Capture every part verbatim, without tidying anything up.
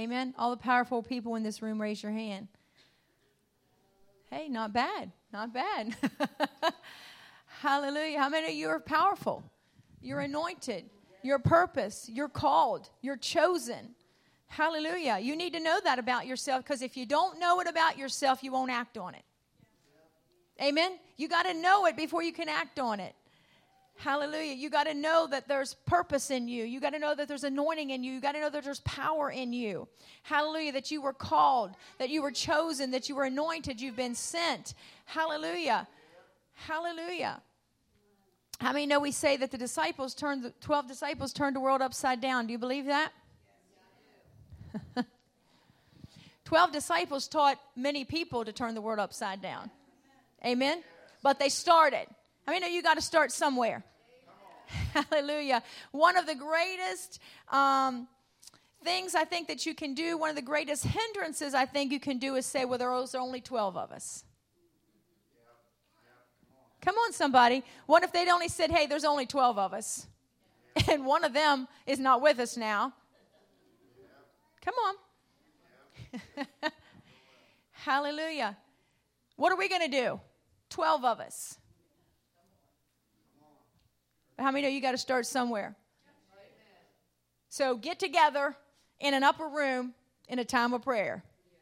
Amen. All the powerful people in this room, raise your hand. Hey, not bad. Not bad. Hallelujah. How many of you are powerful? You're anointed. You're purpose. You're called. You're chosen. Hallelujah. You need to know that about yourself, because if you don't know it about yourself, you won't act on it. Amen. You got to know it before you can act on it. Hallelujah. You got to know that there's purpose in you. You got to know that there's anointing in you. You got to know that there's power in you. Hallelujah. That you were called, that you were chosen, that you were anointed, you've been sent. Hallelujah. Hallelujah. How many know we say that the disciples turned, the twelve disciples turned the world upside down? Do you believe that? Twelve disciples taught many people to turn the world upside down. Amen? But they started. I mean, you got to start somewhere. Hallelujah. One of the greatest um, things I think that you can do, one of the greatest hindrances I think you can do is say, well, there's only twelve of us. Come on, somebody. What if they'd only said, hey, there's only twelve of us, and one of them is not with us now? Come on. Hallelujah. What are we going to do? twelve of us. How many know you got to start somewhere? So get together in an upper room in a time of prayer.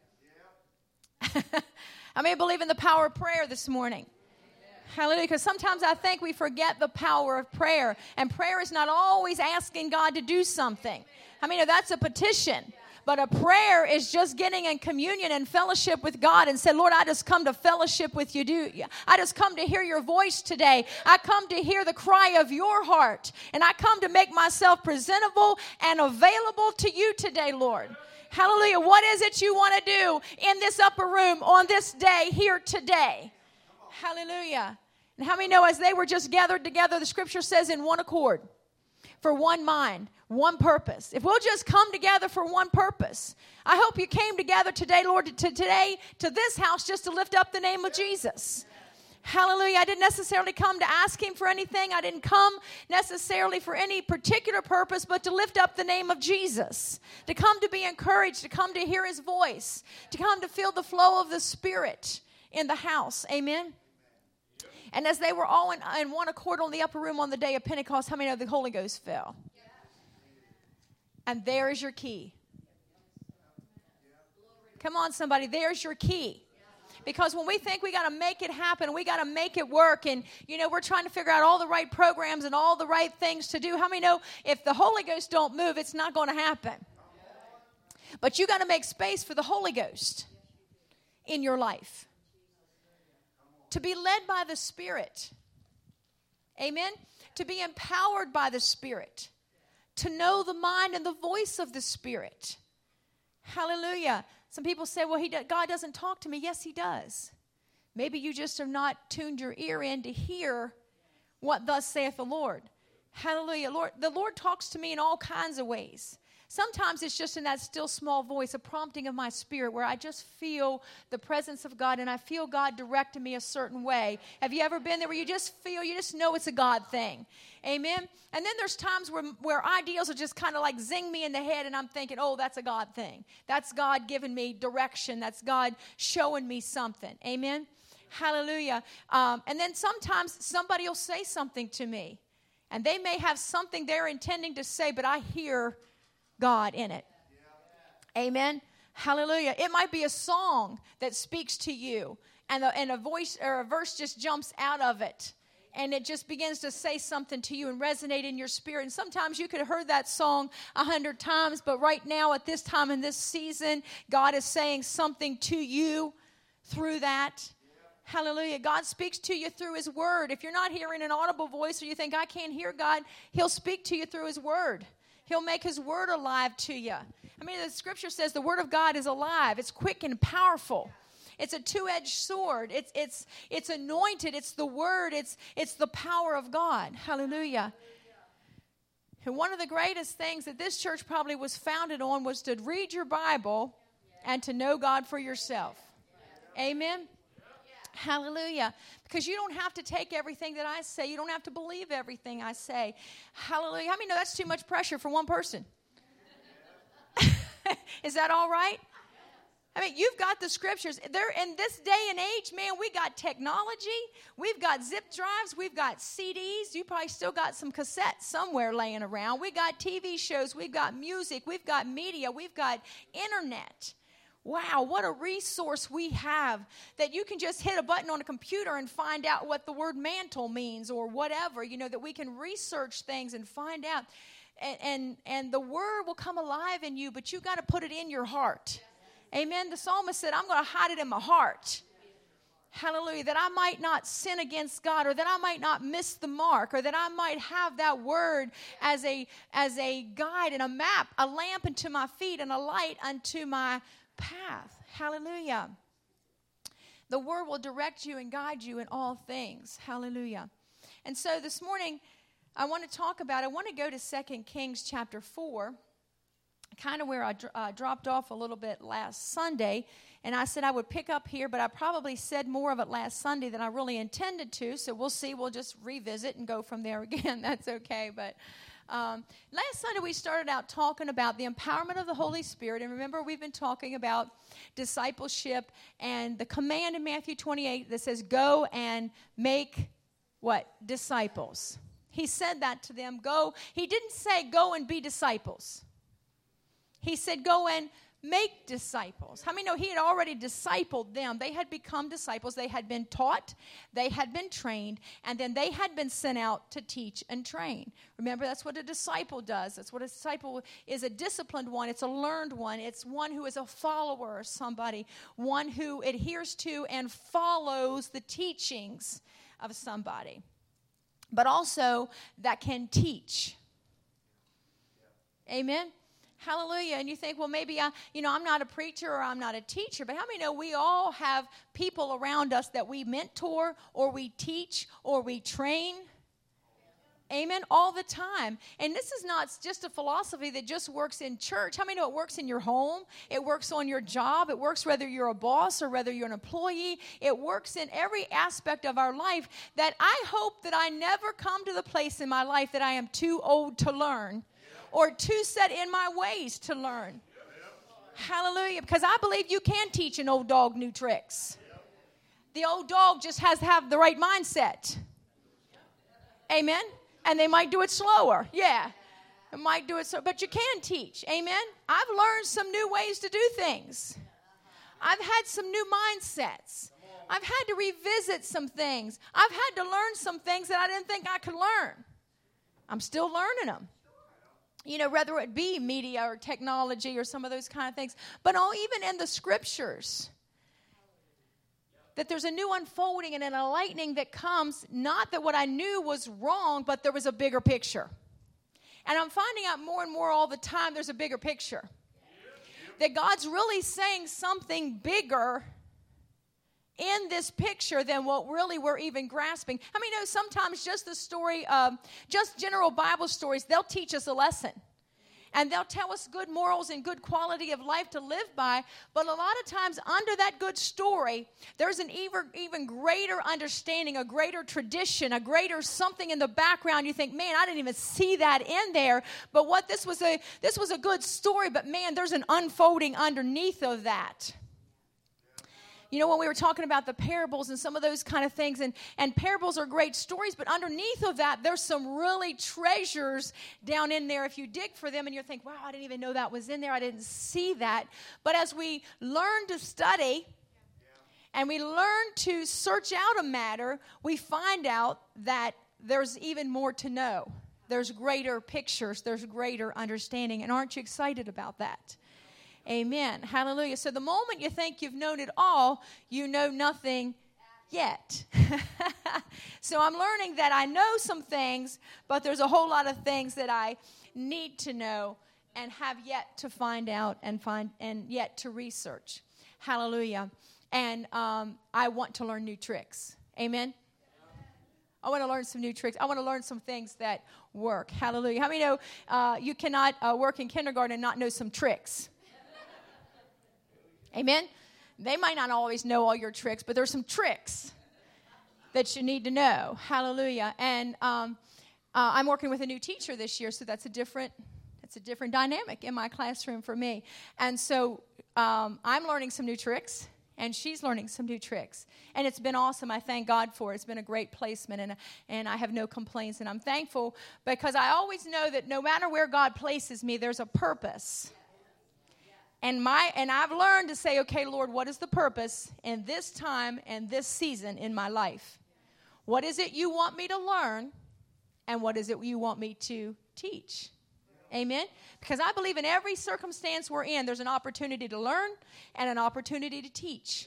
How many believe in the power of prayer this morning? Hallelujah. Because sometimes I think we forget the power of prayer. And prayer is not always asking God to do something. I mean, that's a petition. But a prayer is just getting in communion and fellowship with God and say, Lord, I just come to fellowship with you. Do I just come to hear your voice today. I come to hear the cry of your heart. And I come to make myself presentable and available to you today, Lord. Hallelujah. What is it you want to do in this upper room on this day here today? Hallelujah. And how many know as they were just gathered together, the scripture says in one accord, for one mind, one purpose. If we'll just come together for one purpose. I hope you came together today, Lord, to today, to this house just to lift up the name of Jesus. Hallelujah. I didn't necessarily come to ask him for anything. I didn't come necessarily for any particular purpose, but to lift up the name of Jesus. To come to be encouraged, to come to hear his voice, to come to feel the flow of the Spirit in the house. Amen. And as they were all in, in one accord on the upper room on the day of Pentecost, how many know the Holy Ghost fell? And there is your key. Come on, somebody. There's your key. Because when we think we got to make it happen, we got to make it work, and, you know, we're trying to figure out all the right programs and all the right things to do. How many know if the Holy Ghost don't move, it's not going to happen? But you got to make space for the Holy Ghost in your life. To be led by the Spirit. Amen? To be empowered by the Spirit. To know the mind and the voice of the Spirit. Hallelujah. Some people say, well, he do- God doesn't talk to me. Yes, he does. Maybe you just have not tuned your ear in to hear what thus saith the Lord. Hallelujah. Lord, the Lord talks to me in all kinds of ways. Sometimes it's just in that still small voice, a prompting of my spirit where I just feel the presence of God and I feel God directing me a certain way. Have you ever been there where you just feel, you just know it's a God thing? Amen? And then there's times where, where ideals will just kind of like zing me in the head and I'm thinking, oh, that's a God thing. That's God giving me direction. That's God showing me something. Amen? Hallelujah. Um, and then sometimes somebody will say something to me and they may have something they're intending to say, but I hear God in it. Amen. Hallelujah. It might be a song that speaks to you and a, and a voice or a verse just jumps out of it and it just begins to say something to you and resonate in your spirit. And sometimes you could have heard that song a hundred times, but right now at this time in this season, God is saying something to you through that. Hallelujah. God speaks to you through his word. If you're not hearing an audible voice or you think I can't hear God, he'll speak to you through his word. He'll make his word alive to you. I mean, the scripture says the word of God is alive. It's quick and powerful. It's a two-edged sword. It's it's it's anointed. It's the word. It's it's the power of God. Hallelujah. And one of the greatest things that this church probably was founded on was to read your Bible and to know God for yourself. Amen. Hallelujah. Because you don't have to take everything that I say. You don't have to believe everything I say. Hallelujah. How many know that's too much pressure for one person? Is that all right? I mean, you've got the scriptures. There in this day and age, man, we got technology. We've got zip drives. We've got C Ds. You probably still got some cassettes somewhere laying around. We got T V shows. We've got music. We've got media. We've got internet. Wow, what a resource we have that you can just hit a button on a computer and find out what the word mantle means or whatever, you know, that we can research things and find out. And and, and the word will come alive in you, but you got to put it in your heart. Amen. The psalmist said, I'm going to hide it in my heart. Hallelujah. That I might not sin against God, or that I might not miss the mark, or that I might have that word as a, as a guide and a map, a lamp unto my feet and a light unto my path. Hallelujah. The word will direct you and guide you in all things. Hallelujah. And so this morning, I want to talk about, I want to go to Second Kings chapter four. Kind of where I uh, dropped off a little bit last Sunday, and I said I would pick up here, but I probably said more of it last Sunday than I really intended to, so we'll see. We'll just revisit and go from there again. That's okay, but um, last Sunday we started out talking about the empowerment of the Holy Spirit, and remember we've been talking about discipleship and the command in Matthew twenty-eight that says, go and make what? Disciples. He said that to them, go. He didn't say go and be disciples. He said, go and make disciples. How many know he had already discipled them? They had become disciples. They had been taught. They had been trained. And then they had been sent out to teach and train. Remember, that's what a disciple does. That's what a disciple is, a disciplined one. It's a learned one. It's one who is a follower of somebody. One who adheres to and follows the teachings of somebody. But also that can teach. Amen? Hallelujah. And you think, well, maybe I, you know, I'm not a preacher or I'm not a teacher, but how many know we all have people around us that we mentor or we teach or we train? Amen. All the time. And this is not just a philosophy that just works in church. How many know it works in your home? It works on your job. It works whether you're a boss or whether you're an employee. It works in every aspect of our life, that I hope that I never come to the place in my life that I am too old to learn, or too set in my ways to learn. Hallelujah. Because I believe you can teach an old dog new tricks. The old dog just has to have the right mindset. Amen. And they might do it slower. Yeah. It might do it so, but you can teach. Amen. I've learned some new ways to do things. I've had some new mindsets. I've had to revisit some things. I've had to learn some things that I didn't think I could learn. I'm still learning them. You know, whether it be media or technology or some of those kind of things. But oh, even in the scriptures, that there's a new unfolding and an enlightening that comes, not that what I knew was wrong, but there was a bigger picture. And I'm finding out more and more all the time there's a bigger picture. That God's really saying something bigger in this picture than what really we're even grasping. I mean, you know, sometimes just the story, um, just general Bible stories, they'll teach us a lesson. And they'll tell us good morals and good quality of life to live by. But a lot of times under that good story, there's an even, even greater understanding, a greater tradition, a greater something in the background. You think, man, I didn't even see that in there. But what this was a this was a good story, but man, there's an unfolding underneath of that. You know, when we were talking about the parables and some of those kind of things, and, and parables are great stories, but underneath of that, there's some really treasures down in there if you dig for them, and you think, wow, I didn't even know that was in there. I didn't see that. But as we learn to study and we learn to search out a matter, we find out that there's even more to know. There's greater pictures. There's greater understanding. And aren't you excited about that? Amen. Hallelujah. So the moment you think you've known it all, you know nothing yet. So I'm learning that I know some things, but there's a whole lot of things that I need to know and have yet to find out and find and yet to research. Hallelujah. And um, I want to learn new tricks. Amen. I want to learn some new tricks. I want to learn some things that work. Hallelujah. How many know uh, you cannot uh, work in kindergarten and not know some tricks? Amen? They might not always know all your tricks, but there's some tricks that you need to know. Hallelujah. And um, uh, I'm working with a new teacher this year, so that's a different, It's a different dynamic in my classroom for me. And so um, I'm learning some new tricks, and she's learning some new tricks. And it's been awesome. I thank God for it. It's been a great placement, and, and I have no complaints. And I'm thankful because I always know that no matter where God places me, there's a purpose. And my and I've learned to say, okay, Lord, what is the purpose in this time and this season in my life? What is it you want me to learn, and what is it you want me to teach? Amen? Because I believe in every circumstance we're in, there's an opportunity to learn and an opportunity to teach.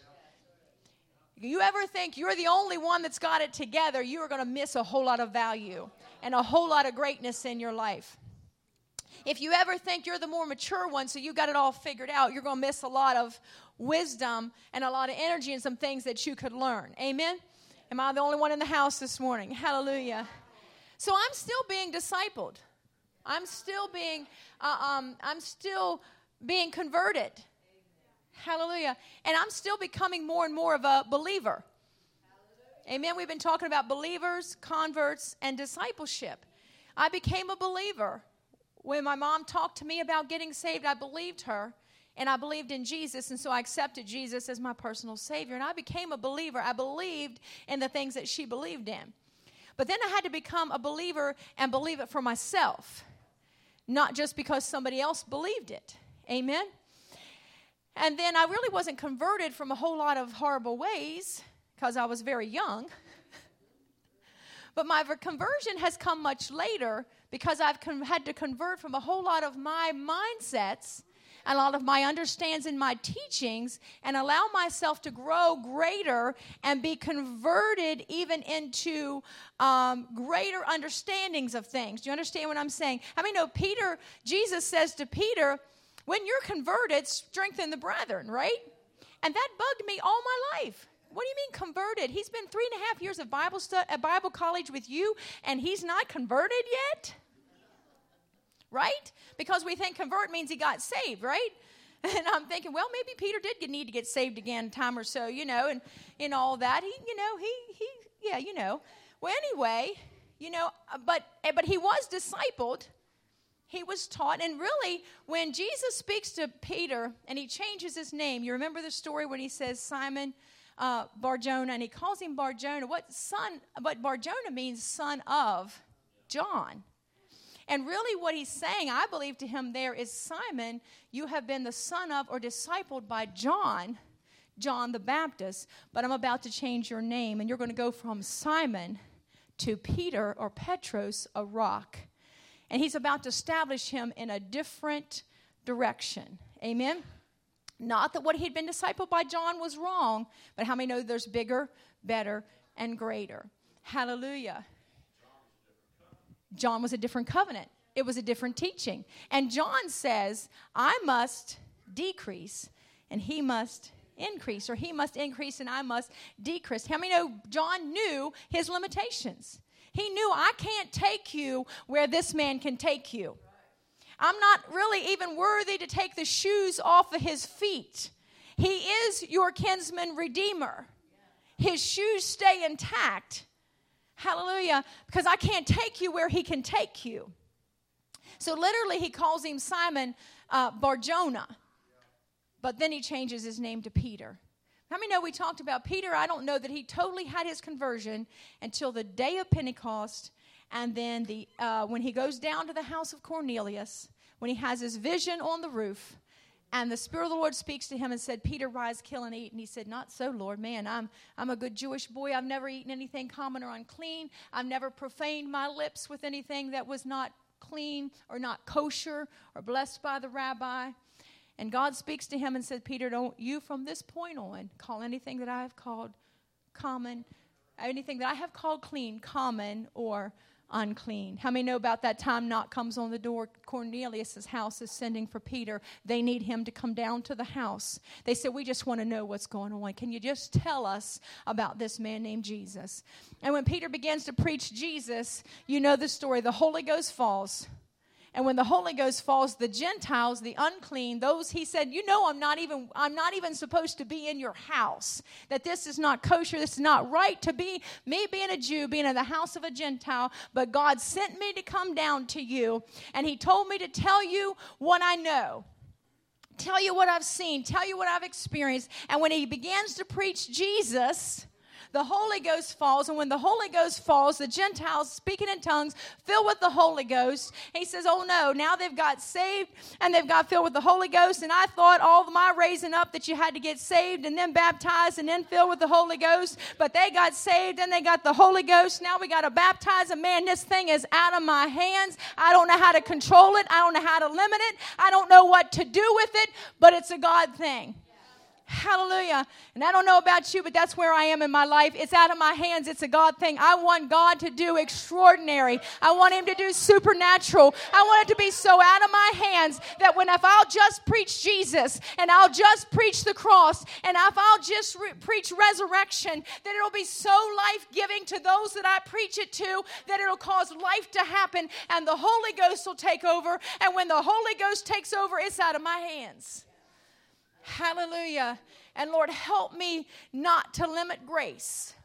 You ever think you're the only one that's got it together, you are going to miss a whole lot of value and a whole lot of greatness in your life. If you ever think you're the more mature one, so you got it all figured out, you're going to miss a lot of wisdom and a lot of energy and some things that you could learn. Amen? Am I the only one in the house this morning? Hallelujah. So I'm still being discipled. I'm still being, uh, um, I'm still being converted. Hallelujah. And I'm still becoming more and more of a believer. Amen. We've been talking about believers, converts, and discipleship. I became a believer. When my mom talked to me about getting saved, I believed her, and I believed in Jesus, and so I accepted Jesus as my personal Savior. And I became a believer. I believed in the things that she believed in. But then I had to become a believer and believe it for myself. Not just because somebody else believed it. Amen? And then I really wasn't converted from a whole lot of horrible ways because I was very young. But my conversion has come much later because I've con- had to convert from a whole lot of my mindsets and a lot of my understandings and my teachings and allow myself to grow greater and be converted even into um, greater understandings of things. Do you understand what I'm saying? I mean, no, Peter, Jesus says to Peter, when you're converted, strengthen the brethren, right? And that bugged me all my life. What do you mean converted? He's been three and a half years of Bible stu- at Bible college with you, and he's not converted yet? Right? Because we think convert means he got saved, right? And I'm thinking, well, maybe Peter did need to get saved again a time or so, you know, and, and all that. He, you know, he, he, yeah, you know. Well, anyway, you know, but, but he was discipled. He was taught. And really, when Jesus speaks to Peter and he changes his name, you remember the story when he says Simon uh, Bar-Jonah, and he calls him Bar-Jonah. What son? What Bar-Jonah means, son of John. And really what he's saying, I believe to him there is, Simon, you have been the son of or discipled by John, John the Baptist, but I'm about to change your name, and you're going to go from Simon to Peter or Petros, a rock. And he's about to establish him in a different direction. Amen? Not that what he'd been discipled by John was wrong, but how many know there's bigger, better, and greater? Hallelujah. John was a different covenant. It was a different teaching. And John says, I must decrease and he must increase, or he must increase and I must decrease. How many know John knew his limitations? He knew, I can't take you where this man can take you. I'm not really even worthy to take the shoes off of his feet. He is your kinsman redeemer. His shoes stay intact. Hallelujah. Because I can't take you where he can take you. So literally he calls him Simon uh, Bar-Jonah. But then he changes his name to Peter. How many know we talked about Peter? I don't know that he totally had his conversion until the day of Pentecost. And then the uh, when he goes down to the house of Cornelius, when he has his vision on the roof, and the Spirit of the Lord speaks to him and said, Peter, rise, kill, and eat. And he said, not so, Lord. Man, I'm I'm a good Jewish boy. I've never eaten anything common or unclean. I've never profaned my lips with anything that was not clean or not kosher or blessed by the rabbi. And God speaks to him and said, Peter, don't you from this point on call anything that I have called common, anything that I have called clean, common or unclean. How many know about that time knock comes on the door? Cornelius' house is sending for Peter. They need him to come down to the house. They said, we just want to know what's going on. Can you just tell us about this man named Jesus? And when Peter begins to preach Jesus, you know the story. The Holy Ghost falls. And when the Holy Ghost falls, the Gentiles, the unclean, those, he said, you know, I'm not even, I'm not even supposed to be in your house. That this is not kosher. This is not right to be, me being a Jew, being in the house of a Gentile. But God sent me to come down to you. And he told me to tell you what I know. Tell you what I've seen. Tell you what I've experienced. And when he begins to preach Jesus, the Holy Ghost falls, and when the Holy Ghost falls, the Gentiles speaking in tongues, filled with the Holy Ghost. He says, oh no, now they've got saved, and they've got filled with the Holy Ghost, and I thought all my raising up that you had to get saved, and then baptized, and then filled with the Holy Ghost, but they got saved, and they got the Holy Ghost. Now we got to baptize, and man, this thing is out of my hands. I don't know how to control it. I don't know how to limit it. I don't know what to do with it, but it's a God thing. Hallelujah. And I don't know about you, but that's where I am in my life. It's out of my hands. It's a God thing. I want God to do extraordinary. I want him to do supernatural. I want it to be so out of my hands that when if I'll just preach Jesus and I'll just preach the cross and if I'll just re- preach resurrection, that it'll be so life-giving to those that I preach it to that it'll cause life to happen and the Holy Ghost will take over. And when the Holy Ghost takes over, it's out of my hands. Hallelujah. And Lord, help me not to limit grace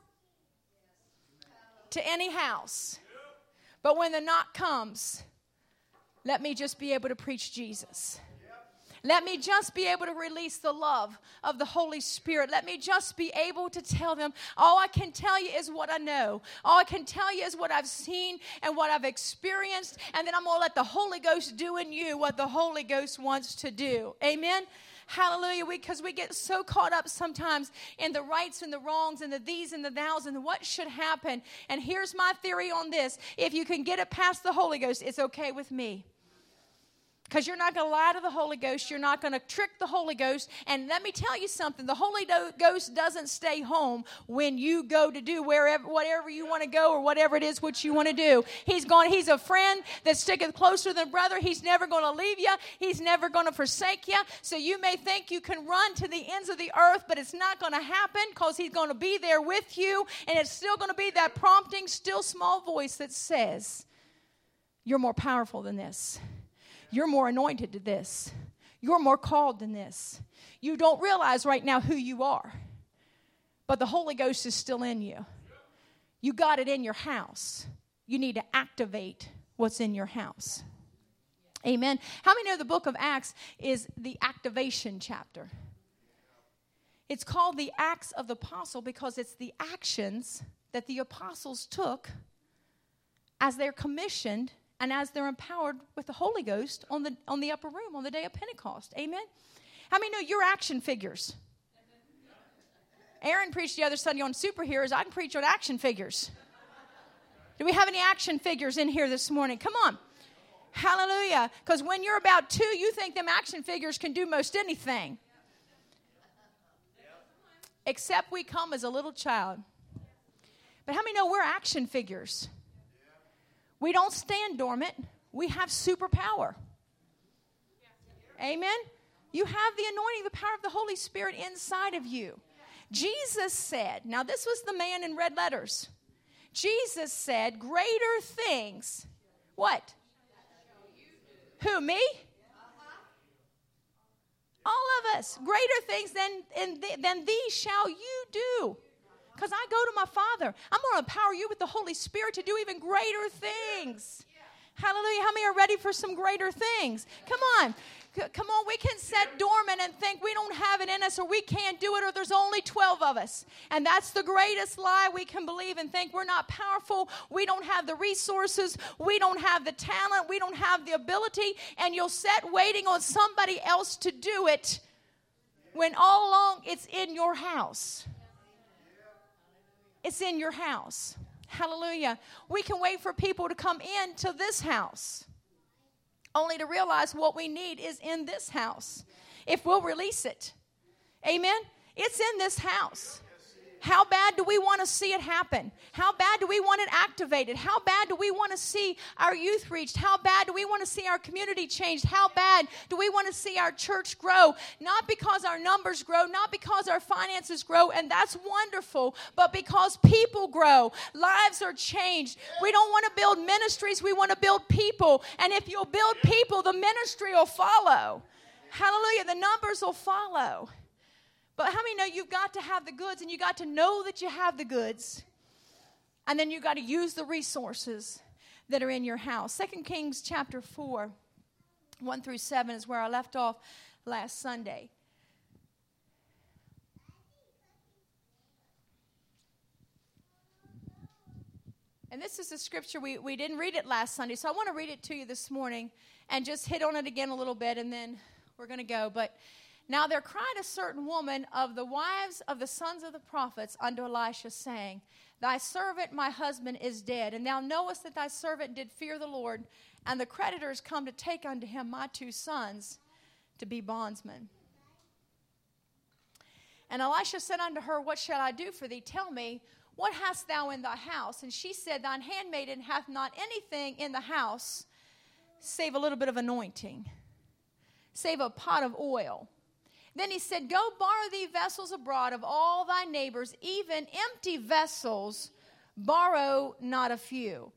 to any house. But when the knock comes, let me just be able to preach Jesus. Let me just be able to release the love of the Holy Spirit. Let me just be able to tell them, all I can tell you is what I know. All I can tell you is what I've seen and what I've experienced. And then I'm going to let the Holy Ghost do in you what the Holy Ghost wants to do. Amen. Hallelujah. Because we, we get so caught up sometimes in the rights and the wrongs and the these and the thous and what should happen. And here's my theory on this. If you can get it past the Holy Ghost, it's okay with me. Because you're not going to lie to the Holy Ghost. You're not going to trick the Holy Ghost. And let me tell you something. The Holy Ghost doesn't stay home when you go to do wherever, whatever you want to go or whatever it is what you want to do. He's going. He's a friend that sticketh closer than brother. He's never going to leave you. He's never going to forsake you. So you may think you can run to the ends of the earth, but it's not going to happen because he's going to be there with you. And it's still going to be that prompting, still small voice that says, you're more powerful than this. You're more anointed to this. You're more called than this. You don't realize right now who you are. But the Holy Ghost is still in you. You got it in your house. You need to activate what's in your house. Amen. How many know the book of Acts is the activation chapter? It's called the Acts of the Apostle because it's the actions that the apostles took as they're commissioned and as they're empowered with the Holy Ghost on the on the upper room on the day of Pentecost. Amen? How many know you're action figures? Aaron preached the other Sunday on superheroes. I can preach on action figures. Do we have any action figures in here this morning? Come on. Hallelujah. Because when you're about two, you think them action figures can do most anything. Except we come as a little child. But how many know we're action figures? We don't stand dormant. We have superpower. Amen? You have the anointing, the power of the Holy Spirit inside of you. Jesus said, now this was the man in red letters. Jesus said, greater things. What? Who, me? All of us. Greater things than, than these shall you do. Because I go to my Father. I'm going to empower you with the Holy Spirit to do even greater things. Yeah. Hallelujah. How many are ready for some greater things? Come on. C- come on. We can sit dormant and think we don't have it in us or we can't do it or there's only twelve of us. And that's the greatest lie we can believe and think we're not powerful. We don't have the resources. We don't have the talent. We don't have the ability. And you'll sit waiting on somebody else to do it when all along it's in your house. It's in your house. Hallelujah. We can wait for people to come into this house, only to realize what we need is in this house, if we'll release it. Amen? It's in this house. How bad do we want to see it happen? How bad do we want it activated? How bad do we want to see our youth reached? How bad do we want to see our community changed? How bad do we want to see our church grow? Not because our numbers grow, not because our finances grow, and that's wonderful, but because people grow. Lives are changed. We don't want to build ministries, we want to build people. And if you'll build people, the ministry will follow. Hallelujah, the numbers will follow. But how many know you've got to have the goods, and you got to know that you have the goods, and then you got to use the resources that are in your house. Second Kings chapter four, one through seven is where I left off last Sunday. And this is the scripture, we, we didn't read it last Sunday, so I want to read it to you this morning and just hit on it again a little bit, and then we're going to go. But now there cried a certain woman of the wives of the sons of the prophets unto Elisha, saying, Thy servant, my husband, is dead, and thou knowest that thy servant did fear the Lord, and the creditors come to take unto him my two sons to be bondsmen. And Elisha said unto her, What shall I do for thee? Tell me, what hast thou in thy house? And she said, Thine handmaiden hath not anything in the house, save a little bit of anointing, save a pot of oil. Then he said, Go borrow thee vessels abroad of all thy neighbors, even empty vessels, borrow not a few.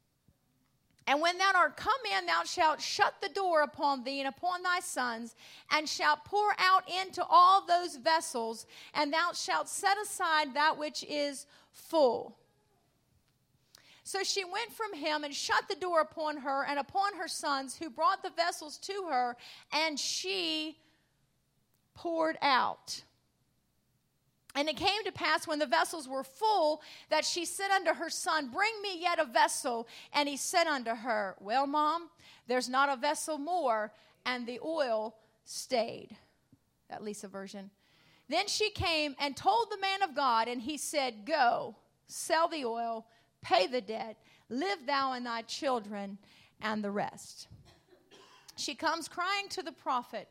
And when thou art come in, thou shalt shut the door upon thee and upon thy sons, and shalt pour out into all those vessels, and thou shalt set aside that which is full. So she went from him and shut the door upon her and upon her sons, who brought the vessels to her, and she poured out. And it came to pass, when the vessels were full, that she said unto her son, Bring me yet a vessel. And he said unto her, Well, Mom, there's not a vessel more. And the oil stayed. That Lisa version. Then she came and told the man of God, and he said, Go, sell the oil, pay the debt, live thou and thy children, and the rest. She comes crying to the prophet.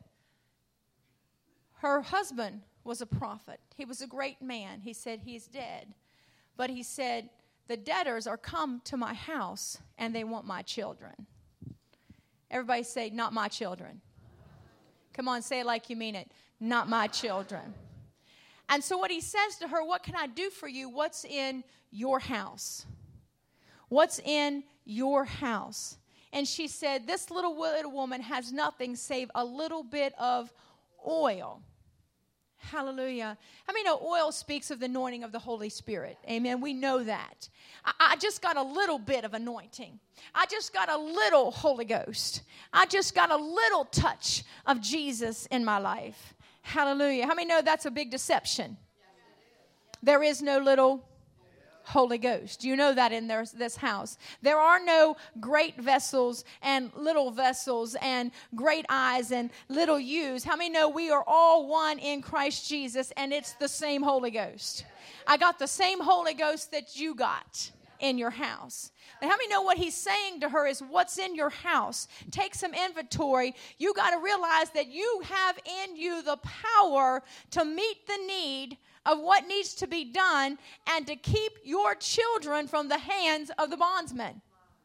Her husband was a prophet. He was a great man. He said, He's dead. But he said, The debtors are come to my house, and they want my children. Everybody say, Not my children. Come on, say it like you mean it. Not my children. And so what he says to her, What can I do for you? What's in your house? What's in your house? And she said, This little widow woman has nothing save a little bit of oil. Hallelujah. How many know oil speaks of the anointing of the Holy Spirit? Amen. We know that. I, I just got a little bit of anointing. I just got a little Holy Ghost. I just got a little touch of Jesus in my life. Hallelujah. How many know that's a big deception? There is no little Holy Ghost. You know that in their, this house. There are no great vessels and little vessels and great eyes and little U's. How many know we are all one in Christ Jesus, and it's the same Holy Ghost? I got the same Holy Ghost that you got in your house. But how many know what he's saying to her is what's in your house? Take some inventory. You got to realize that you have in you the power to meet the need of what needs to be done and to keep your children from the hands of the bondsmen.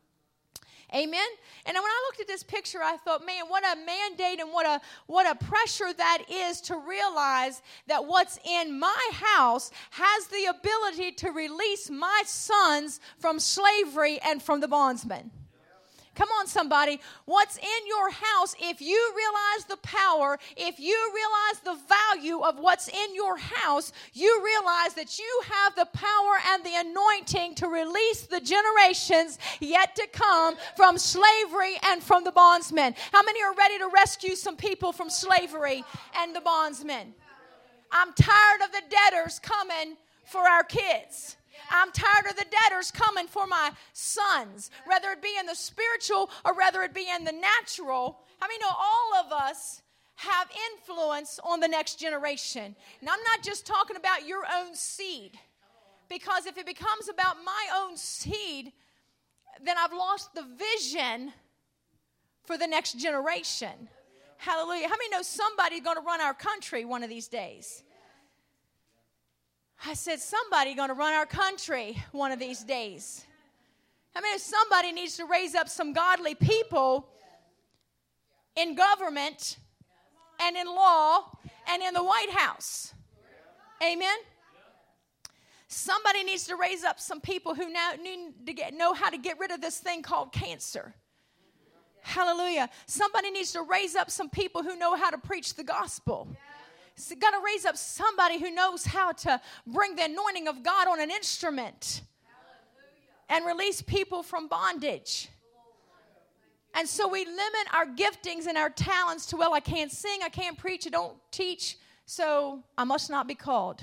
Amen? And when I looked at this picture, I thought, man, what a mandate and what a what a pressure that is to realize that what's in my house has the ability to release my sons from slavery and from the bondsmen. Come on, somebody. What's in your house, if you realize the power, if you realize the value of what's in your house, you realize that you have the power and the anointing to release the generations yet to come from slavery and from the bondsmen. How many are ready to rescue some people from slavery and the bondsmen? I'm tired of the debtors coming for our kids. I'm tired of the debtors coming for my sons, whether it be in the spiritual or whether it be in the natural. I mean, all of us have influence on the next generation. And I'm not just talking about your own seed, because if it becomes about my own seed, then I've lost the vision for the next generation. Hallelujah. How many know somebody's going to run our country one of these days? I said, somebody going to run our country one of these days. I mean, somebody needs to raise up some godly people in government and in law and in the White House. Amen? Somebody needs to raise up some people who now need to get, know how to get rid of this thing called cancer. Hallelujah. Somebody needs to raise up some people who know how to preach the gospel. So got to raise up somebody who knows how to bring the anointing of God on an instrument and release people from bondage. And so we limit our giftings and our talents to, well, I can't sing, I can't preach, I don't teach, so I must not be called.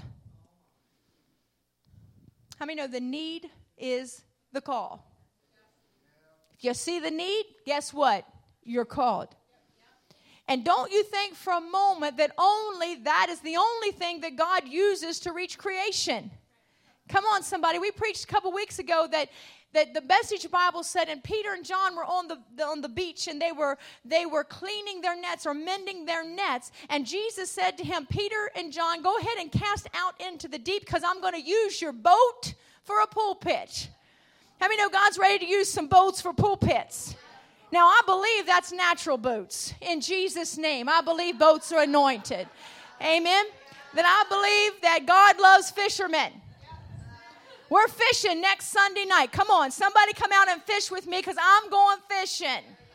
How many know the need is the call? If you see the need, guess what? You're called. And don't you think for a moment that only that is the only thing that God uses to reach creation. Come on, somebody. We preached a couple weeks ago that, that the Message Bible said, and Peter and John were on the, the on the beach, and they were they were cleaning their nets or mending their nets. And Jesus said to him, Peter and John, go ahead and cast out into the deep because I'm going to use your boat for a pulpit. How many know God's ready to use some boats for pulpits? Now, I believe that's natural boats. In Jesus' name, I believe boats are anointed. Amen? Then I believe that God loves fishermen. We're fishing next Sunday night. Come on, somebody come out and fish with me because I'm going fishing.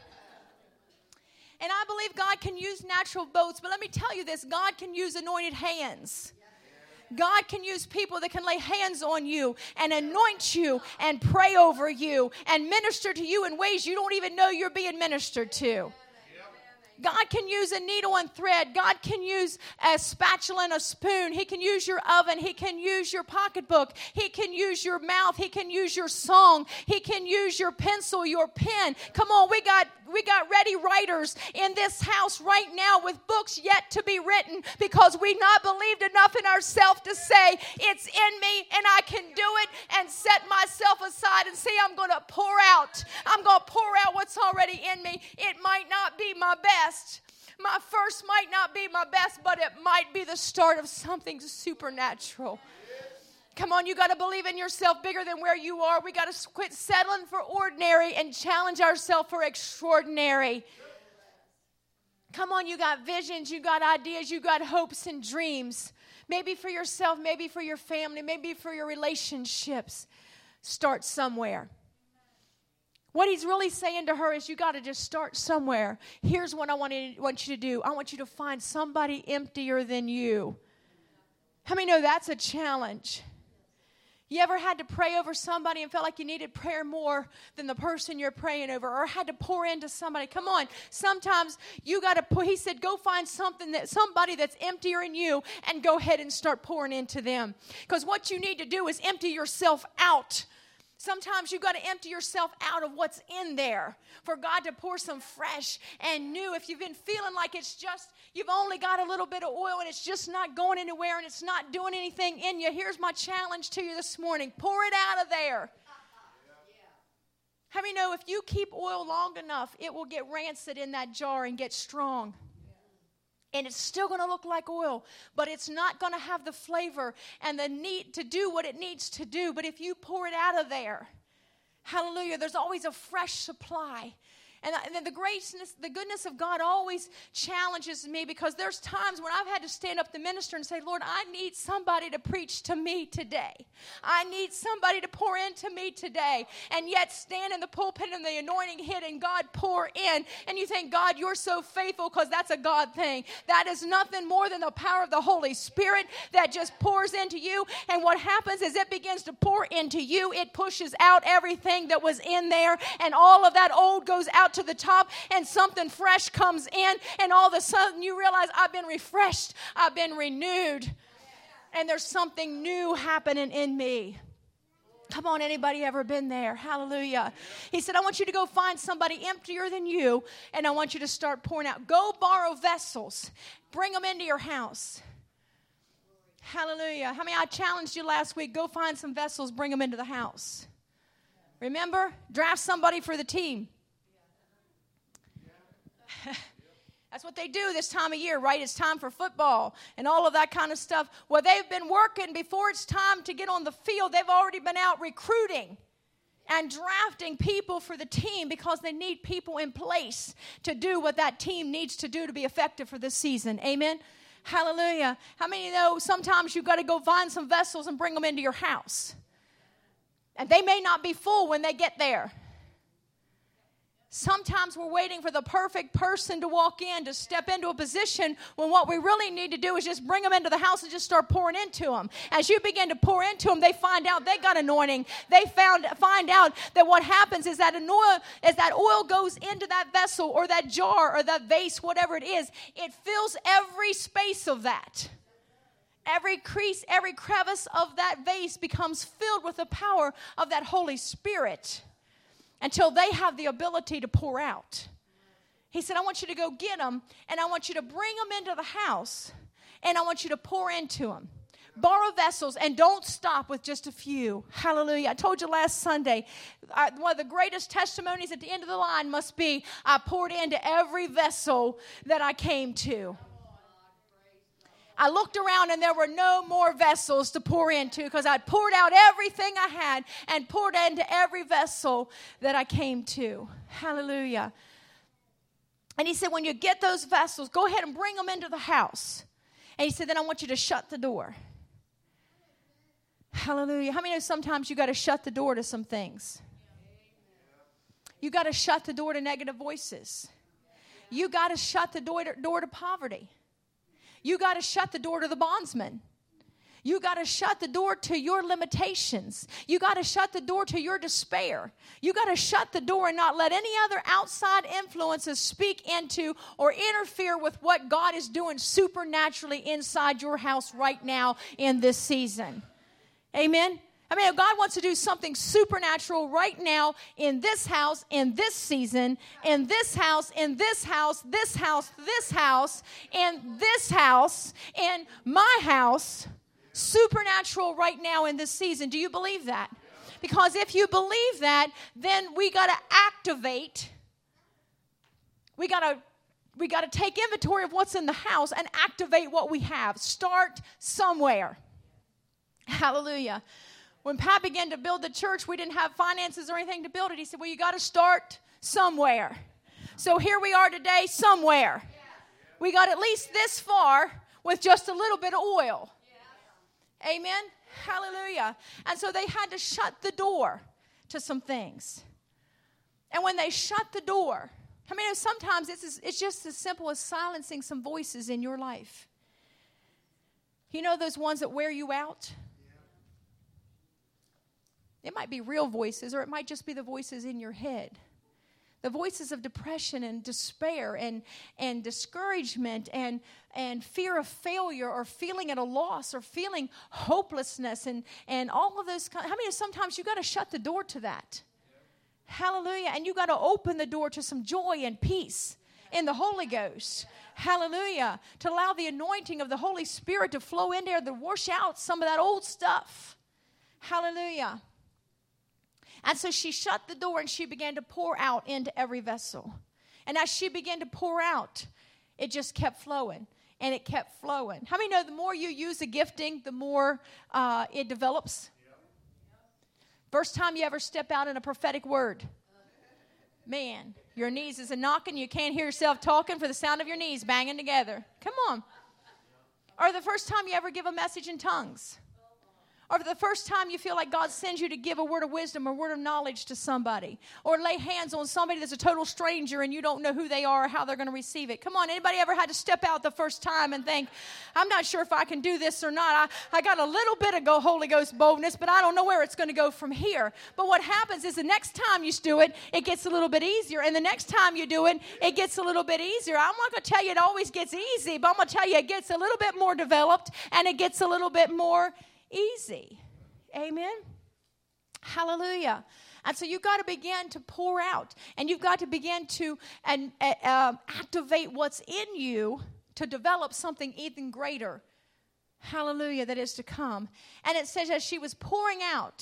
And I believe God can use natural boats. But let me tell you this, God can use anointed hands. God can use people that can lay hands on you and anoint you and pray over you and minister to you in ways you don't even know you're being ministered to. God can use a needle and thread. God can use a spatula and a spoon. He can use your oven. He can use your pocketbook. He can use your mouth. He can use your song. He can use your pencil, your pen. Come on, we got we got ready writers in this house right now with books yet to be written because we not believed enough in ourselves to say, it's in me and I can do it, and set myself aside and say, I'm going to pour out. I'm going to pour out what's already in me. It might not be my best. My first might not be my best, but it might be the start of something supernatural. Come on, you got to believe in yourself bigger than where you are. We got to quit settling for ordinary and challenge ourselves for extraordinary. Come on, you got visions, you got ideas, you got hopes and dreams. Maybe for yourself, maybe for your family, maybe for your relationships. Start somewhere. What he's really saying to her is you got to just start somewhere. Here's what I want, to, want you to do. I want you to find somebody emptier than you. How many know that's a challenge? You ever had to pray over somebody and felt like you needed prayer more than the person you're praying over, or had to pour into somebody? Come on. Sometimes you got to pour. He said, go find something that somebody that's emptier in you and go ahead and start pouring into them. Because what you need to do is empty yourself out. Sometimes you got to empty yourself out of what's in there for God to pour some fresh and new. If you've been feeling like it's just, you've only got a little bit of oil and it's just not going anywhere and it's not doing anything in you, here's my challenge to you this morning. Pour it out of there. How many know if you keep oil long enough, it will get rancid in that jar and get strong? And it's still going to look like oil, but it's not going to have the flavor and the need to do what it needs to do. But if you pour it out of there, hallelujah, there's always a fresh supply. And the, the graciousness, the goodness of God always challenges me, because there's times when I've had to stand up to minister and say, Lord, I need somebody to preach to me today. I need somebody to pour into me today. And yet stand in the pulpit and the anointing hit and God pour in. And you think, God, you're so faithful, because that's a God thing. That is nothing more than the power of the Holy Spirit that just pours into you. And what happens is it begins to pour into you. It pushes out everything that was in there, and all of that old goes out to the top, and something fresh comes in, and all of a sudden you realize, I've been refreshed, I've been renewed, and there's something new happening in me. Come on, anybody ever been there? Hallelujah. He said, I want you to go find somebody emptier than you, and I want you to start pouring out. Go borrow vessels. Bring them into your house. Hallelujah. How many I challenged you last week? Go find some vessels, bring them into the house. Remember? Draft somebody for the team. That's what they do this time of year, right? It's time for football and all of that kind of stuff. Well, they've been working before it's time to get on the field. They've already been out recruiting and drafting people for the team because they need people in place to do what that team needs to do to be effective for this season. Amen? Hallelujah. How many know sometimes you've got to go find some vessels and bring them into your house? And they may not be full when they get there. Sometimes we're waiting for the perfect person to walk in, to step into a position, when what we really need to do is just bring them into the house and just start pouring into them. As you begin to pour into them, they find out they got anointing. They found find out that what happens is that oil, as that oil goes into that vessel or that jar or that vase, whatever it is, it fills every space of that. Every crease, every crevice of that vase becomes filled with the power of that Holy Spirit, until they have the ability to pour out. He said, I want you to go get them, and I want you to bring them into the house, and I want you to pour into them. Borrow vessels, and don't stop with just a few. Hallelujah. I told you last Sunday, I, one of the greatest testimonies at the end of the line must be, I poured into every vessel that I came to. I looked around and there were no more vessels to pour into because I'd poured out everything I had and poured into every vessel that I came to. Hallelujah. And he said, when you get those vessels, go ahead and bring them into the house. And he said, then I want you to shut the door. Hallelujah. How many know sometimes you got to shut the door to some things? You got to shut the door to negative voices. You got to shut the door to, door to poverty. You got to shut the door to the bondsman. You got to shut the door to your limitations. You got to shut the door to your despair. You got to shut the door and not let any other outside influences speak into or interfere with what God is doing supernaturally inside your house right now in this season. Amen? I mean, if God wants to do something supernatural right now in this house, in this season, in this house, in this house, this house, this house, in this house, in my house, supernatural right now in this season. Do you believe that? Because if you believe that, then we got to activate. We got to we got to take inventory of what's in the house and activate what we have. Start somewhere. Hallelujah. When Pat began to build the church, we didn't have finances or anything to build it. He said, well, you got to start somewhere. So here we are today, somewhere. We got at least this far with just a little bit of oil. Amen? Hallelujah. And so they had to shut the door to some things. And when they shut the door, I mean, sometimes it's, it's just as simple as silencing some voices in your life. You know those ones that wear you out? It might be real voices, or it might just be the voices in your head. The voices of depression and despair and, and discouragement and, and fear of failure, or feeling at a loss, or feeling hopelessness and, and all of those. How many sometimes you got to shut the door to that? Yeah. Hallelujah. And you got to open the door to some joy and peace in the Holy Ghost. Hallelujah. To allow the anointing of the Holy Spirit to flow in there to wash out some of that old stuff. Hallelujah. And so she shut the door and she began to pour out into every vessel. And as she began to pour out, it just kept flowing and it kept flowing. How many know the more you use a gifting, the more uh, it develops? First time you ever step out in a prophetic word. Man, your knees is a knocking. You can't hear yourself talking for the sound of your knees banging together. Come on. Or the first time you ever give a message in tongues. Or the first time you feel like God sends you to give a word of wisdom or word of knowledge to somebody. Or lay hands on somebody that's a total stranger and you don't know who they are or how they're going to receive it. Come on, anybody ever had to step out the first time and think, I'm not sure if I can do this or not. I, I got a little bit of go Holy Ghost boldness, but I don't know where it's going to go from here. But what happens is the next time you do it, it gets a little bit easier. And the next time you do it, it gets a little bit easier. I'm not going to tell you it always gets easy, but I'm going to tell you it gets a little bit more developed and it gets a little bit more easy. Amen. Hallelujah. And so you've got to begin to pour out, and you've got to begin to and uh, uh, activate what's in you to develop something even greater. Hallelujah, that is to come. And it says as she was pouring out,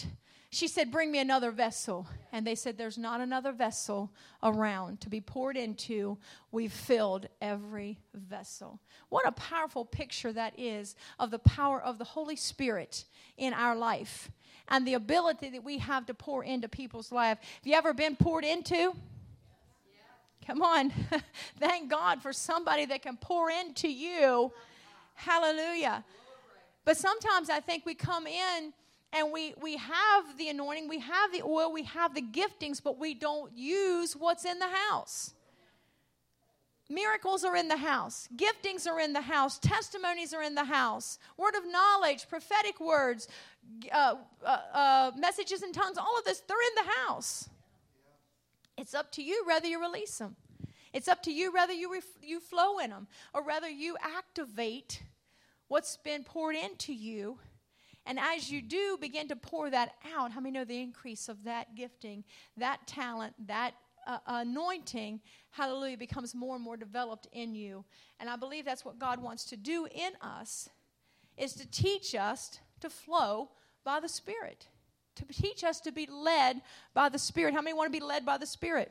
She said, bring me another vessel. And they said, there's not another vessel around to be poured into. We've filled every vessel. What a powerful picture that is of the power of the Holy Spirit in our life and the ability that we have to pour into people's life. Have you ever been poured into? Come on. Thank God for somebody that can pour into you. Hallelujah. But sometimes I think we come in and we, we have the anointing, we have the oil, we have the giftings, but we don't use what's in the house. Miracles are in the house. Giftings are in the house. Testimonies are in the house. Word of knowledge, prophetic words, uh, uh, uh, messages in tongues, all of this, they're in the house. It's up to you whether you release them. It's up to you whether you ref- you flow in them or whether you activate what's been poured into you. And as you do begin to pour that out, how many know the increase of that gifting, that talent, that uh, anointing, hallelujah, becomes more and more developed in you. And I believe that's what God wants to do in us, is to teach us to flow by the Spirit. To teach us to be led by the Spirit. How many want to be led by the Spirit?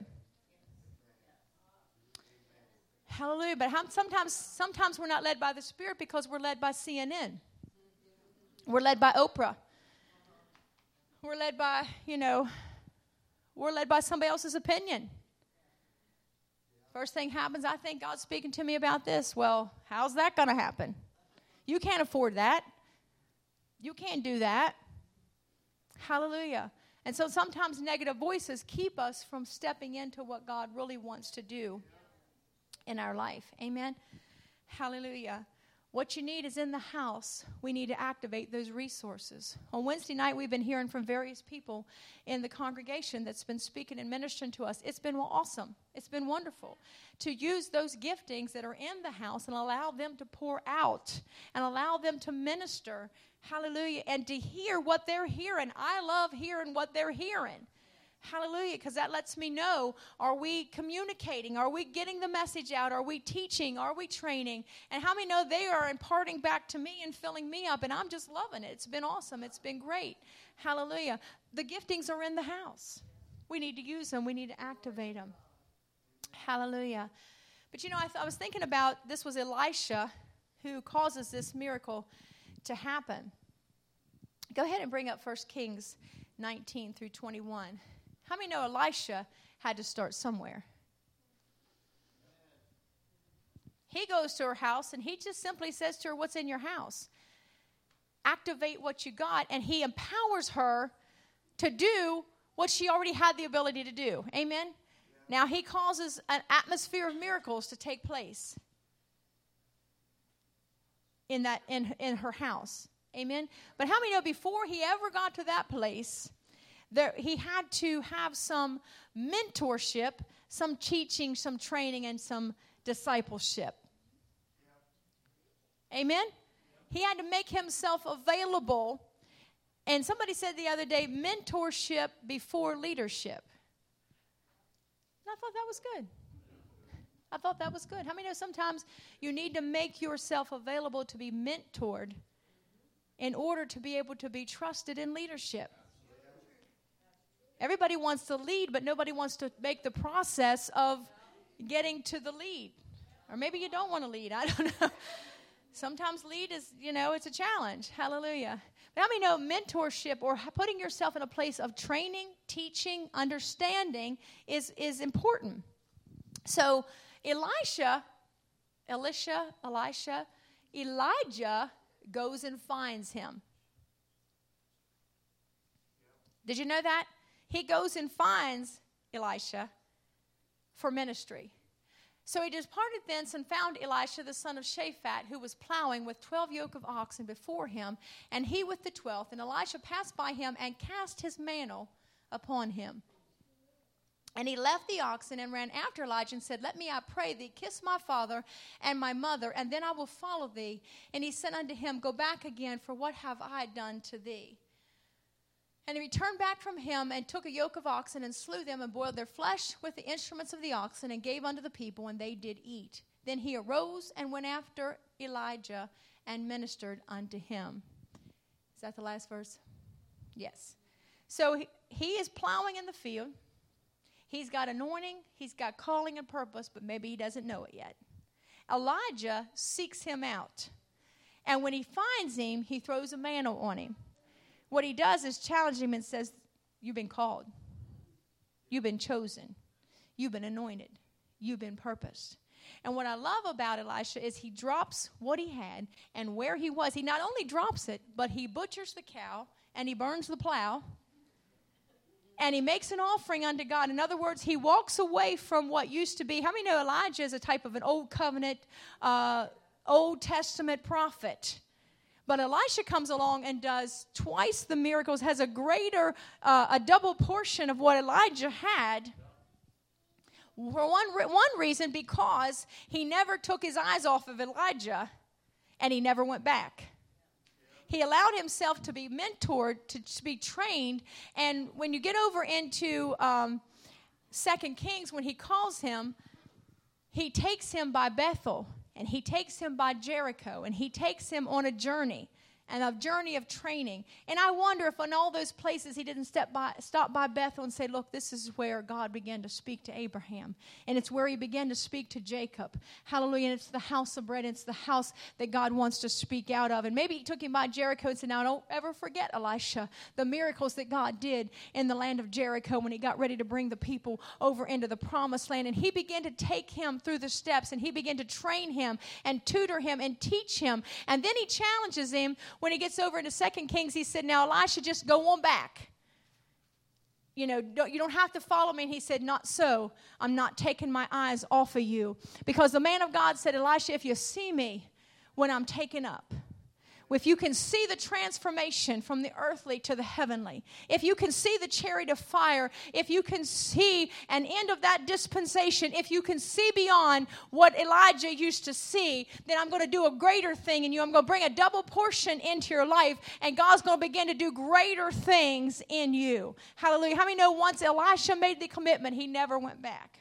Hallelujah. But how, sometimes, sometimes we're not led by the Spirit because we're led by C N N. We're led by Oprah. We're led by, you know, we're led by somebody else's opinion. First thing happens, I think God's speaking to me about this. Well, how's that going to happen? You can't afford that. You can't do that. Hallelujah. And so sometimes negative voices keep us from stepping into what God really wants to do in our life. Amen. Hallelujah. What you need is in the house. We need to activate those resources. On Wednesday night, we've been hearing from various people in the congregation that's been speaking and ministering to us. It's been awesome. It's been wonderful to use those giftings that are in the house and allow them to pour out and allow them to minister. Hallelujah. And to hear what they're hearing. I love hearing what they're hearing. Hallelujah, because that lets me know, are we communicating? Are we getting the message out? Are we teaching? Are we training? And how many know they are imparting back to me and filling me up, and I'm just loving it. It's been awesome. It's been great. Hallelujah. The giftings are in the house. We need to use them. We need to activate them. Hallelujah. But, you know, I, th- I was thinking about, this was Elisha who causes this miracle to happen. Go ahead and bring up First Kings nineteen through twenty-one. How many know Elisha had to start somewhere? He goes to her house, and he just simply says to her, what's in your house? Activate what you got, and he empowers her to do what she already had the ability to do. Amen? Yeah. Now, he causes an atmosphere of miracles to take place in that in, in her house. Amen? But how many know before he ever got to that place, there, he had to have some mentorship, some teaching, some training, and some discipleship. Amen? He had to make himself available. And somebody said the other day, mentorship before leadership. And I thought that was good. I thought that was good. How many know sometimes you need to make yourself available to be mentored in order to be able to be trusted in leadership? Everybody wants to lead, but nobody wants to make the process of getting to the lead. Or maybe you don't want to lead. I don't know. Sometimes lead is, you know, it's a challenge. Hallelujah. But how many know mentorship or putting yourself in a place of training, teaching, understanding is, is important. So Elisha, Elisha, Elisha, Elijah goes and finds him. Did you know that? He goes and finds Elisha for ministry. So he departed thence and found Elisha the son of Shaphat, who was plowing with twelve yoke of oxen before him, and he with the twelfth. And Elisha passed by him and cast his mantle upon him. And he left the oxen and ran after Elijah and said, Let me, I pray thee, kiss my father and my mother, and then I will follow thee. And he said unto him, Go back again, for what have I done to thee? And he returned back from him and took a yoke of oxen and slew them and boiled their flesh with the instruments of the oxen and gave unto the people, and they did eat. Then he arose and went after Elijah and ministered unto him. Is that the last verse? Yes. So he, he is plowing in the field. He's got anointing. He's got calling and purpose, but maybe he doesn't know it yet. Elijah seeks him out. And when he finds him, he throws a mantle on him. What he does is challenge him and says, you've been called. You've been chosen. You've been anointed. You've been purposed. And what I love about Elisha is he drops what he had and where he was. He not only drops it, but he butchers the cow and he burns the plow. And he makes an offering unto God. In other words, he walks away from what used to be. How many know Elijah is a type of an old covenant, uh, Old Testament prophet? But Elisha comes along and does twice the miracles, has a greater, uh, a double portion of what Elijah had. For one, one reason, because he never took his eyes off of Elijah and he never went back. He allowed himself to be mentored, to, to be trained. And when you get over into um, Second Kings, when he calls him, he takes him by Bethel, and he takes him by Jericho, and he takes him on a journey, and a journey of training. And I wonder if in all those places he didn't step by, stop by Bethel and say, look, this is where God began to speak to Abraham. And it's where he began to speak to Jacob. Hallelujah. And it's the house of bread. It's the house that God wants to speak out of. And maybe he took him by Jericho and said, now don't ever forget, Elisha, the miracles that God did in the land of Jericho when he got ready to bring the people over into the promised land. And he began to take him through the steps, and he began to train him and tutor him and teach him. And then he challenges him. When he gets over into Second Kings, he said, now, Elisha, just go on back. You know, don't, you don't have to follow me. And he said, not so. I'm not taking my eyes off of you. Because the man of God said, Elisha, if you see me when I'm taken up, if you can see the transformation from the earthly to the heavenly, if you can see the chariot of fire, if you can see an end of that dispensation, if you can see beyond what Elijah used to see, then I'm going to do a greater thing in you. I'm going to bring a double portion into your life, and God's going to begin to do greater things in you. Hallelujah. How many know once Elisha made the commitment, he never went back?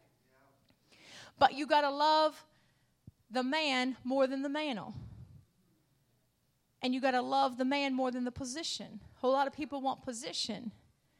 But you got to love the man more than the mantle. And you got to love the man more than the position. A whole lot of people want position,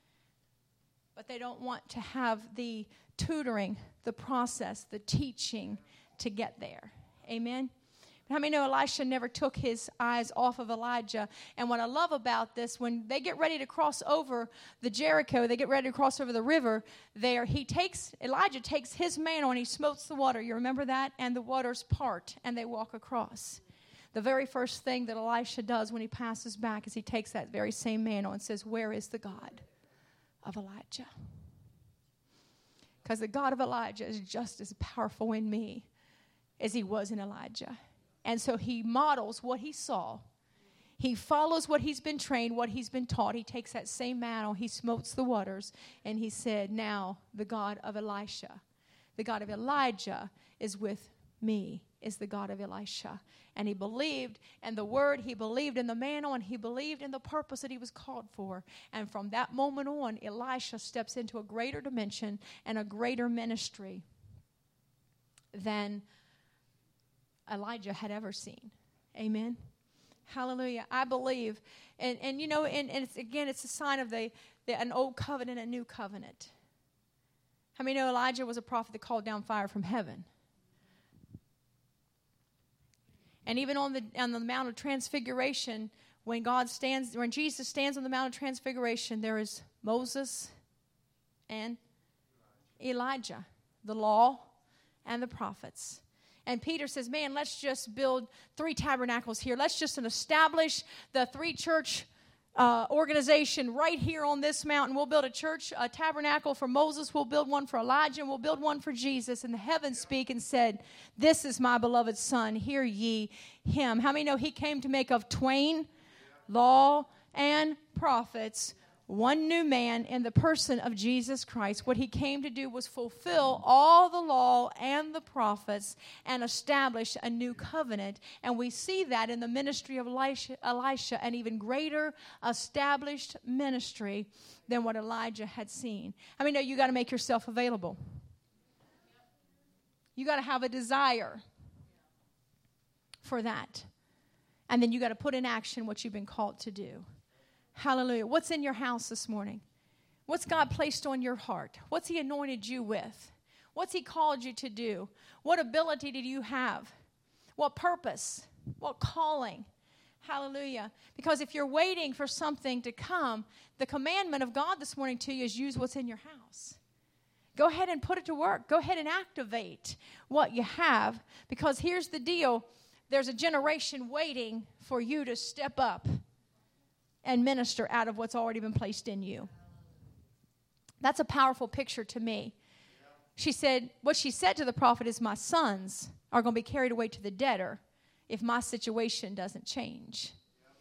but they don't want to have the tutoring, the process, the teaching to get there. Amen? How many know Elisha never took his eyes off of Elijah? And what I love about this, when they get ready to cross over the Jericho, they get ready to cross over the river there, he takes, Elijah takes his mantle and he smotes the water. You remember that? And the waters part and they walk across. The very first thing that Elisha does when he passes back is he takes that very same mantle and says, where is the God of Elijah? Because the God of Elijah is just as powerful in me as he was in Elijah. And so he models what he saw. He follows what he's been trained, what he's been taught. He takes that same mantle, he smotes the waters, and he said, now the God of Elisha, the God of Elijah is with me, is the God of Elisha. And he believed in the word, he believed in the mantle, and he believed in the purpose that he was called for. And from that moment on, Elisha steps into a greater dimension and a greater ministry than Elijah had ever seen. Amen. Hallelujah. I believe. And, and you know, and, and it's, again, it's a sign of the, the an old covenant and a new covenant. How many know Elijah was a prophet that called down fire from heaven? And even on the on the Mount of Transfiguration, when God stands, when Jesus stands on the Mount of Transfiguration, there is Moses and Elijah, the law and the prophets. And Peter says, man, let's just build three tabernacles here. Let's just establish the three church uh, organization right here on this mountain. We'll build a church, a tabernacle for Moses. We'll build one for Elijah, and we'll build one for Jesus. And the heavens speak and said, this is my beloved son, hear ye him. How many know he came to make of twain, law and prophets, one new man in the person of Jesus Christ? What he came to do was fulfill all the law and the prophets and establish a new covenant. And we see that in the ministry of Elisha, Elisha, an even greater established ministry than what Elijah had seen. I mean, no, you got to make yourself available. You got to have a desire for that. And then you got to put in action what you've been called to do. Hallelujah. What's in your house this morning? What's God placed on your heart? What's He anointed you with? What's He called you to do? What ability did you have? What purpose? What calling? Hallelujah. Because if you're waiting for something to come, the commandment of God this morning to you is use what's in your house. Go ahead and put it to work. Go ahead and activate what you have. Because here's the deal. There's a generation waiting for you to step up and minister out of what's already been placed in you. That's a powerful picture to me. She said, what she said to the prophet is, my sons are going to be carried away to the debtor if my situation doesn't change.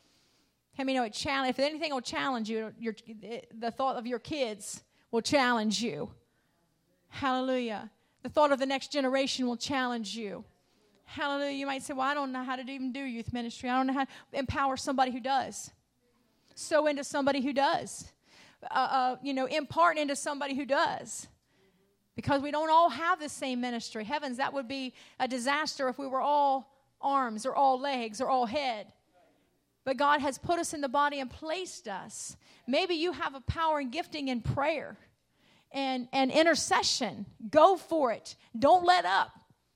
How many know it challenge? If anything will challenge you, your, the thought of your kids will challenge you. Hallelujah. The thought of the next generation will challenge you. Hallelujah. You might say, well, I don't know how to even do youth ministry. I don't know how to empower somebody who does. Sow into somebody who does. Uh, uh, you know, impart into somebody who does. Because we don't all have the same ministry. Heavens, that would be a disaster if we were all arms or all legs or all head. But God has put us in the body and placed us. Maybe you have a power and gifting in prayer and, and intercession. Go for it. Don't let up.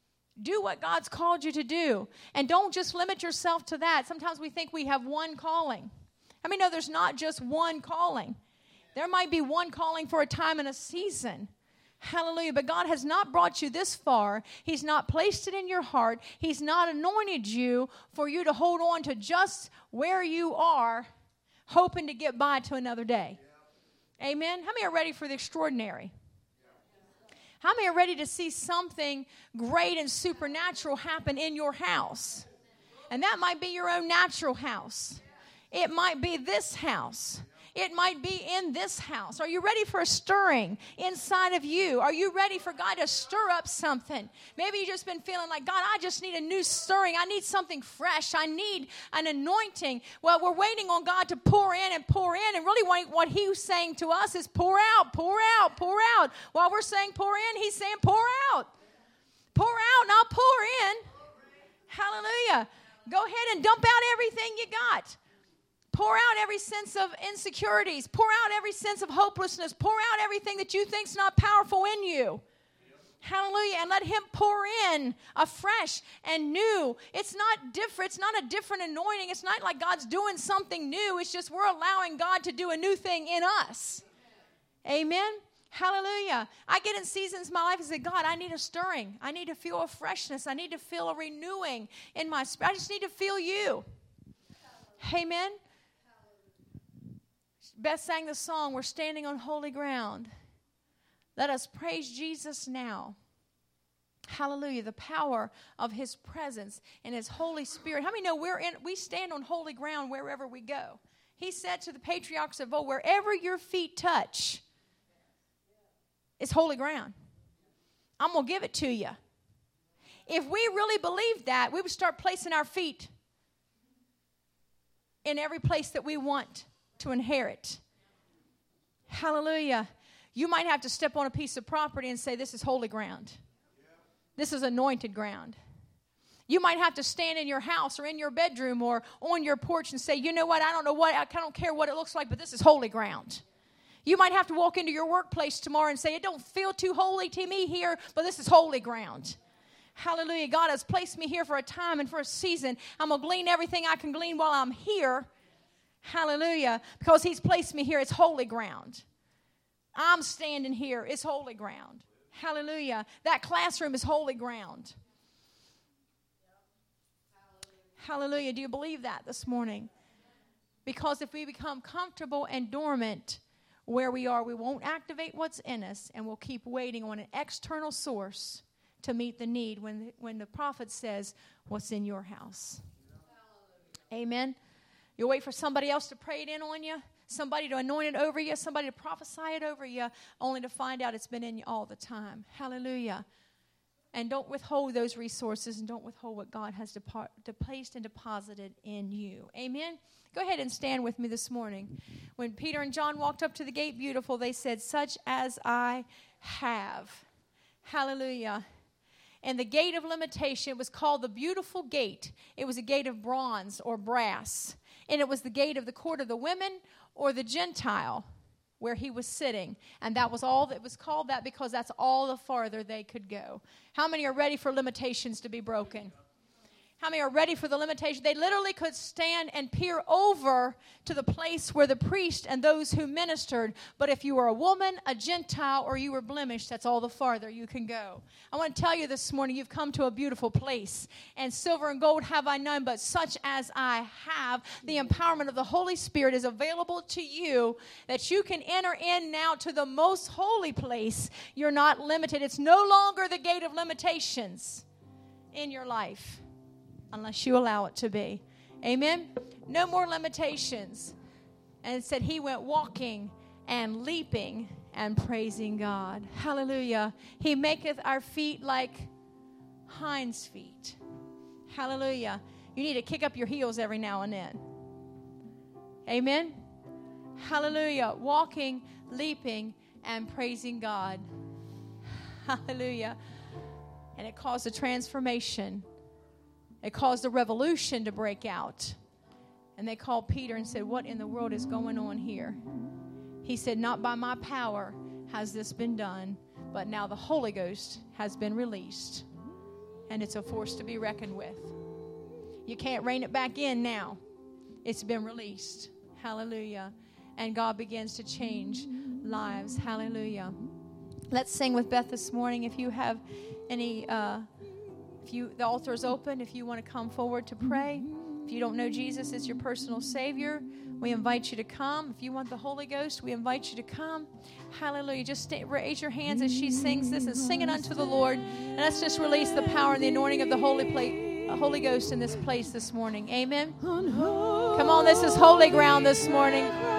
Do what God's called you to do. And don't just limit yourself to that. Sometimes we think we have one calling. I mean, no, there's not just one calling. There might be one calling for a time and a season. Hallelujah. But God has not brought you this far. He's not placed it in your heart. He's not anointed you for you to hold on to just where you are, hoping to get by to another day. Yeah. Amen. How many are ready for the extraordinary? Yeah. How many are ready to see something great and supernatural happen in your house? And that might be your own natural house. It might be this house. It might be in this house. Are you ready for a stirring inside of you? Are you ready for God to stir up something? Maybe you've just been feeling like, God, I just need a new stirring. I need something fresh. I need an anointing. Well, we're waiting on God to pour in and pour in. And really what, what He's saying to us is pour out, pour out, pour out. While we're saying pour in, He's saying pour out. Pour out, not pour in. Hallelujah. Go ahead and dump out everything you got. Pour out every sense of insecurities. Pour out every sense of hopelessness. Pour out everything that you think's not powerful in you. Yep. Hallelujah. And let Him pour in afresh and new. It's not different. It's not a different anointing. It's not like God's doing something new. It's just we're allowing God to do a new thing in us. Amen. Amen? Hallelujah. I get in seasons in my life and say, God, I need a stirring. I need to feel a freshness. I need to feel a renewing in my spirit. I just need to feel you. Amen. Beth sang the song, we're standing on holy ground. Let us praise Jesus now. Hallelujah. The power of His presence and His Holy Spirit. How many know we're in, we stand on holy ground wherever we go? He said to the patriarchs of old, wherever your feet touch is holy ground. I'm going to give it to you. If we really believed that, we would start placing our feet in every place that we want to inherit. Hallelujah. You might have to step on a piece of property and say, this is holy ground. This is anointed ground. You might have to stand in your house or in your bedroom or on your porch and say, you know what, I don't know what, I don't care what it looks like, but this is holy ground. You might have to walk into your workplace tomorrow and say, it don't feel too holy to me here, but this is holy ground. Hallelujah. God has placed me here for a time and for a season. I'm going to glean everything I can glean while I'm here. Hallelujah. Because He's placed me here. It's holy ground. I'm standing here. It's holy ground. Hallelujah. That classroom is holy ground. Hallelujah. Do you believe that this morning? Because if we become comfortable and dormant where we are, we won't activate what's in us, and we'll keep waiting on an external source to meet the need when, when the prophet says, what's in your house? Amen. You'll wait for somebody else to pray it in on you, somebody to anoint it over you, somebody to prophesy it over you, only to find out it's been in you all the time. Hallelujah. And don't withhold those resources, and don't withhold what God has depart, placed and deposited in you. Amen. Go ahead and stand with me this morning. When Peter and John walked up to the gate beautiful, they said, such as I have. Hallelujah. And the gate of limitation was called the beautiful gate. It was a gate of bronze or brass. And it was the gate of the court of the women or the Gentile where he was sitting. And that was all that was called that because that's all the farther they could go. How many are ready for limitations to be broken? How many are ready for the limitation? They literally could stand and peer over to the place where the priest and those who ministered. But if you were a woman, a Gentile, or you were blemished, that's all the farther you can go. I want to tell you this morning, you've come to a beautiful place. And silver and gold have I none, but such as I have. The empowerment of the Holy Spirit is available to you that you can enter in now to the most holy place. You're not limited. It's no longer the gate of limitations in your life, unless you allow it to be. Amen? No more limitations. And it said he went walking and leaping and praising God. Hallelujah. He maketh our feet like hinds feet. Hallelujah. You need to kick up your heels every now and then. Amen? Hallelujah. Walking, leaping, and praising God. Hallelujah. And it caused a transformation. It caused a revolution to break out. And they called Peter and said, what in the world is going on here? He said, not by my power has this been done, but now the Holy Ghost has been released. And it's a force to be reckoned with. You can't rein it back in now. It's been released. Hallelujah. And God begins to change lives. Hallelujah. Let's sing with Beth this morning. If you have any... Uh, If you, the altar is open, if you want to come forward to pray. If you don't know Jesus as your personal Savior, we invite you to come. If you want the Holy Ghost, we invite you to come. Hallelujah. Just stay, raise your hands as she sings this and sing it unto the Lord. And let's just release the power and the anointing of the Holy, plate, uh, Holy Ghost in this place this morning. Amen. Come on, this is holy ground this morning.